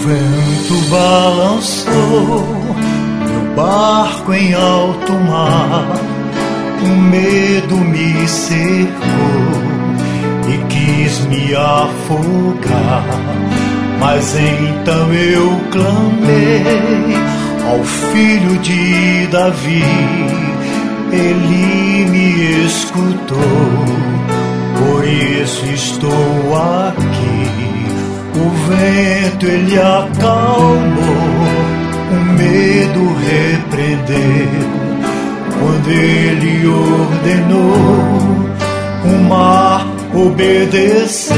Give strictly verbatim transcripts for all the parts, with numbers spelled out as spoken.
vento balançou meu barco em alto mar, o medo me cercou e quis me afogar. Mas então eu clamei ao Filho de Davi, ele me escutou, por isso estou aqui. O vento ele acalmou, o medo repreendeu, quando ele ordenou, o mar obedeceu.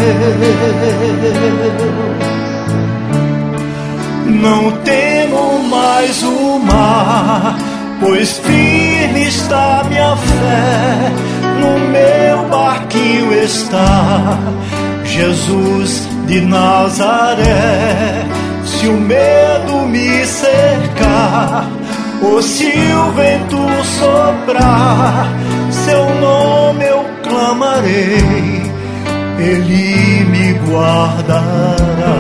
Não temo mais o mar, pois firme está minha fé, no meu barquinho está Jesus de Nazaré. Se o medo me cercar, ou se o vento soprar, seu nome eu clamarei, ele me guardará.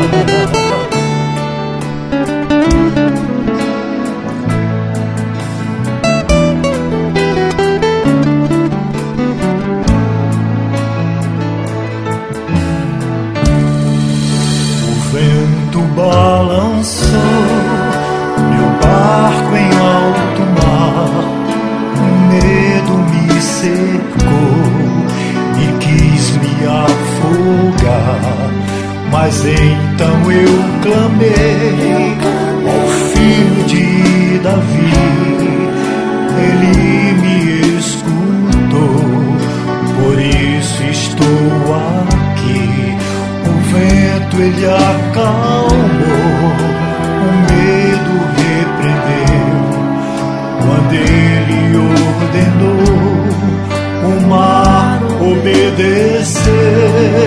Balançou meu barco em alto mar, o medo me cercou e quis me afogar. Mas então eu clamei ao Filho de Davi, ele me escutou, por isso estou aqui. O vento ele acalmou, o medo repreendeu, quando ele ordenou, o mar obedeceu.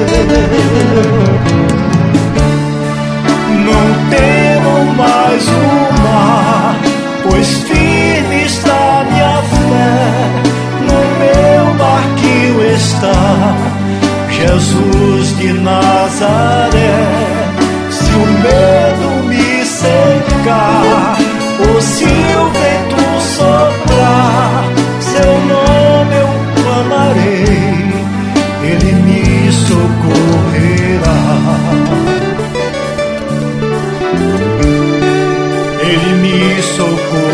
Não temo mais o mar, pois firme está minha fé, no meu barquinho está Jesus de Nazaré. Se o medo me cercar, ou se o vento soprar, seu nome eu clamarei, ele me socorrerá. Ele me socorrerá.